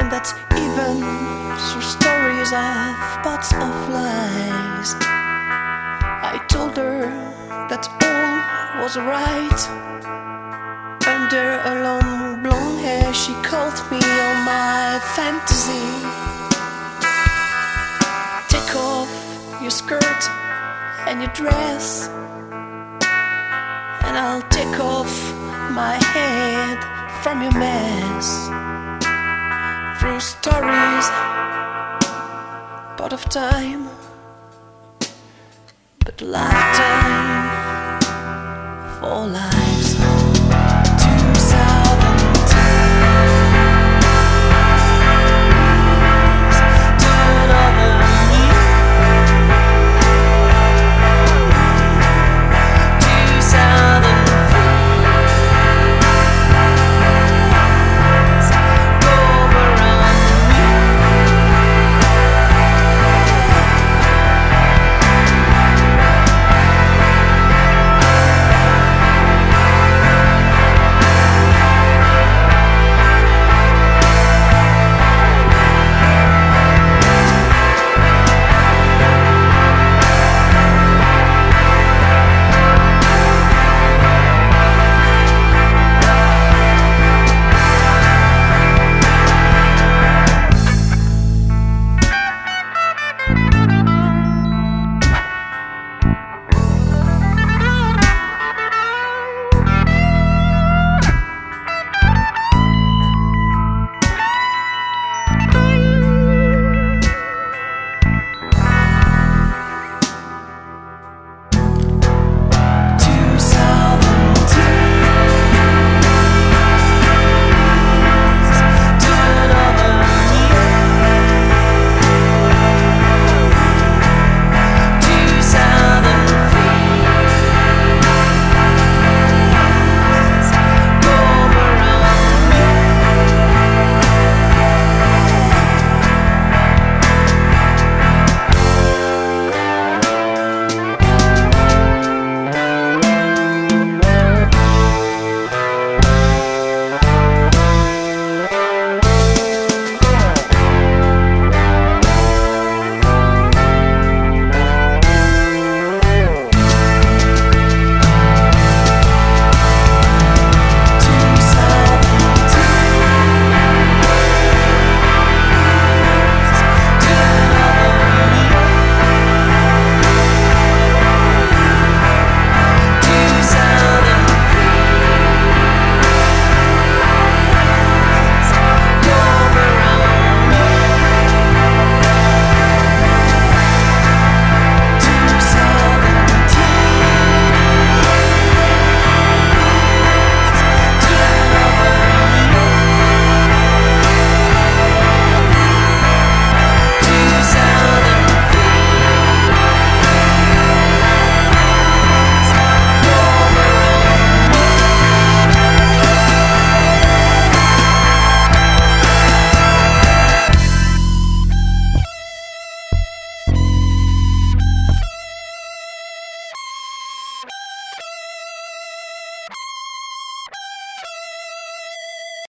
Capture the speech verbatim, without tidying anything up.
and that's even through stories of pots of lies. I told her that all was right. Under her long blonde hair she called me on my fantasy. Take off your skirt and your dress, and I'll take off my head from your mess. Through stories, part of time, but lifetime for life.